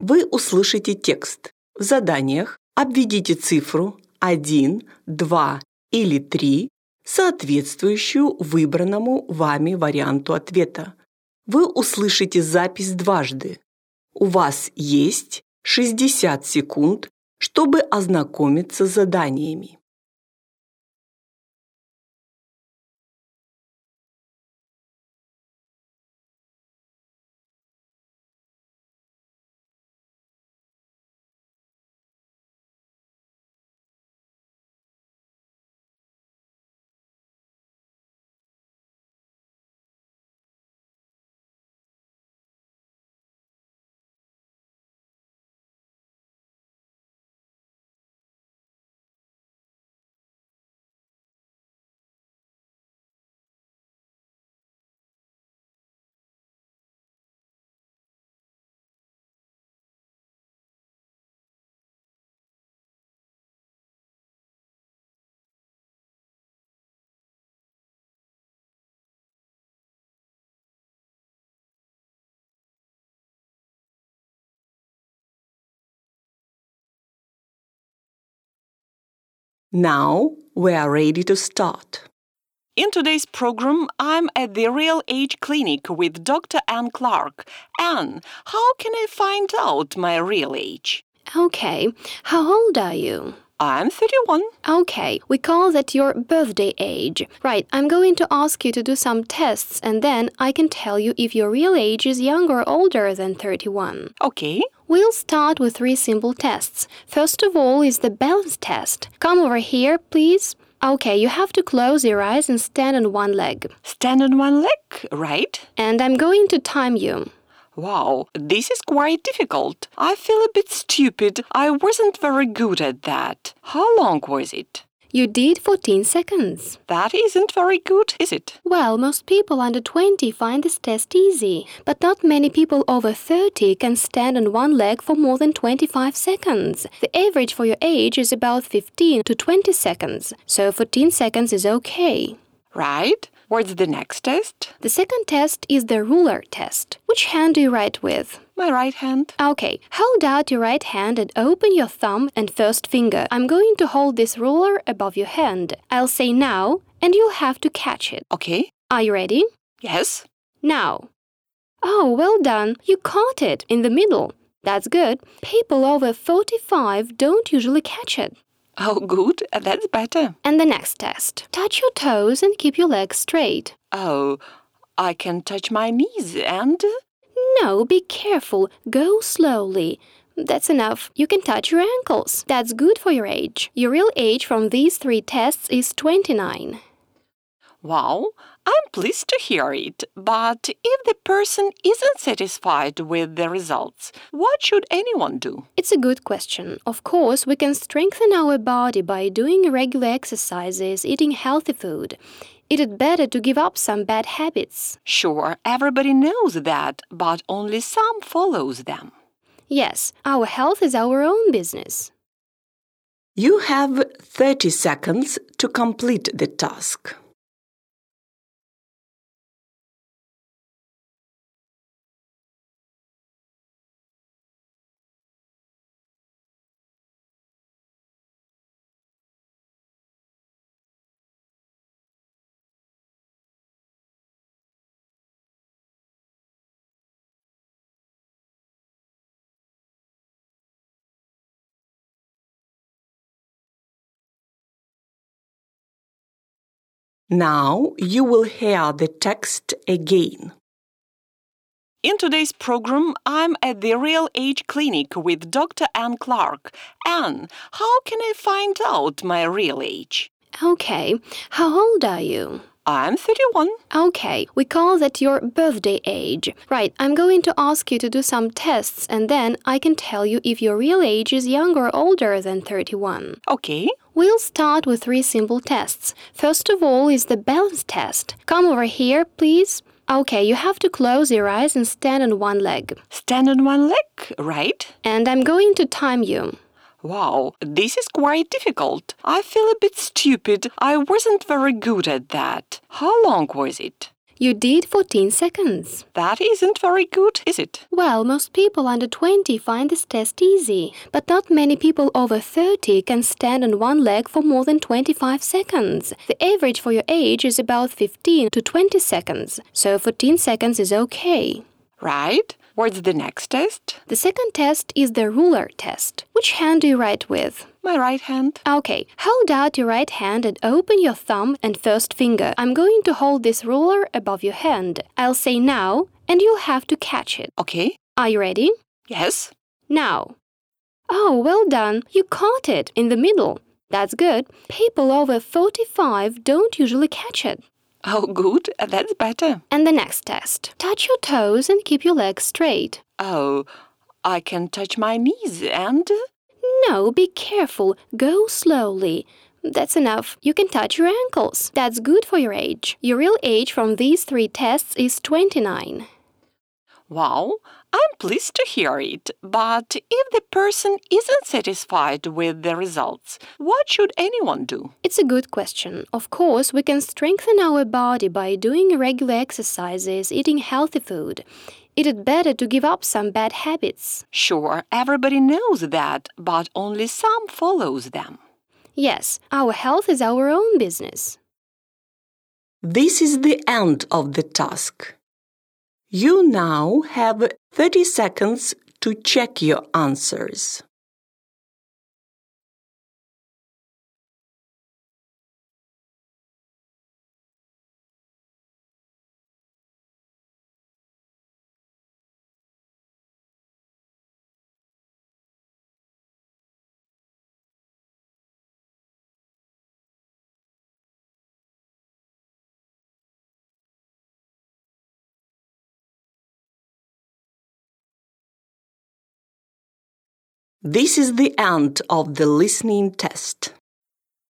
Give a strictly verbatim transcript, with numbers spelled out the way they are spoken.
вы услышите текст. В заданиях обведите цифру один, два или три, соответствующую выбранному вами варианту ответа. Вы услышите запись дважды. У вас есть шестьдесят секунд, чтобы ознакомиться с заданиями. Now we are ready to start. In today's program, I'm at the Real Age Clinic with Doctor Anne Clark. Anne, how can I find out my real age? Okay, how old are you? I'm thirty-one. Okay, we call that your birthday age. Right, I'm going to ask you to do some tests and then I can tell you if your real age is younger or older than thirty-one. Okay. We'll start with three simple tests. First of all is the balance test. Come over here, please. Okay, you have to close your eyes and stand on one leg. Stand on one leg, right? And I'm going to time you. Wow, this is quite difficult. I feel a bit stupid. I wasn't very good at that. How long was it? You did fourteen seconds. That isn't very good, is it? Well, most people under twenty find this test easy, but not many people over thirty can stand on one leg for more than twenty-five seconds. The average for your age is about fifteen to twenty seconds, so fourteen seconds is okay. Right. What's the next test? The second test is the ruler test. Which hand do you write with? My right hand. Okay, hold out your right hand and open your thumb and first finger. I'm going to hold this ruler above your hand. I'll say now, and you'll have to catch it. Okay. Are you ready? Yes. Now. Oh, well done. You caught it in the middle. That's good. People over forty-five don't usually catch it. Oh, good. That's better. And the next test. Touch your toes and keep your legs straight. Oh, I can touch my knees and... No, be careful. Go slowly. That's enough. You can touch your ankles. That's good for your age. Your real age from these three tests is twenty-nine. Wow, I'm pleased to hear it. But if the person isn't satisfied with the results, what should anyone do? It's a good question. Of course, we can strengthen our body by doing regular exercises, eating healthy food. It is better to give up some bad habits. Sure, everybody knows that, but only some follows them. Yes, our health is our own business. You have thirty seconds to complete the task. Now you will hear the text again. In today's program, I'm at the Real Age Clinic with Doctor Anne Clark. Anne, how can I find out my real age? Okay, how old are you? I'm thirty-one. Okay, we call that your birthday age. Right, I'm going to ask you to do some tests and then I can tell you if your real age is younger or older than thirty-one. Okay. We'll start with three simple tests. First of all is the balance test. Come over here, please. Okay, you have to close your eyes and stand on one leg. Stand on one leg, right? And I'm going to time you. Wow, this is quite difficult. I feel a bit stupid. I wasn't very good at that. How long was it? You did fourteen seconds. That isn't very good, is it? Well, most people under twenty find this test easy, but not many people over thirty can stand on one leg for more than twenty-five seconds. The average for your age is about fifteen to twenty seconds, so fourteen seconds is okay. Right. What's the next test? The second test is the ruler test. Which hand do you write with? My right hand. Okay, hold out your right hand and open your thumb and first finger. I'm going to hold this ruler above your hand. I'll say now, and you'll have to catch it. Okay. Are you ready? Yes. Now. Oh, well done. You caught it in the middle. That's good. People over forty-five don't usually catch it. Oh, good. That's better. And the next test. Touch your toes and keep your legs straight. Oh, I can touch my knees and... No, be careful. Go slowly. That's enough. You can touch your ankles. That's good for your age. Your real age from these three tests is twenty-nine. Wow, I'm pleased to hear it. But if the person isn't satisfied with the results, what should anyone do? It's a good question. Of course, we can strengthen our body by doing regular exercises, eating healthy food. It's better to give up some bad habits. Sure, everybody knows that, but only some follows them. Yes, our health is our own business. This is the end of the task. You now have thirty seconds to check your answers. This is the end of the listening test.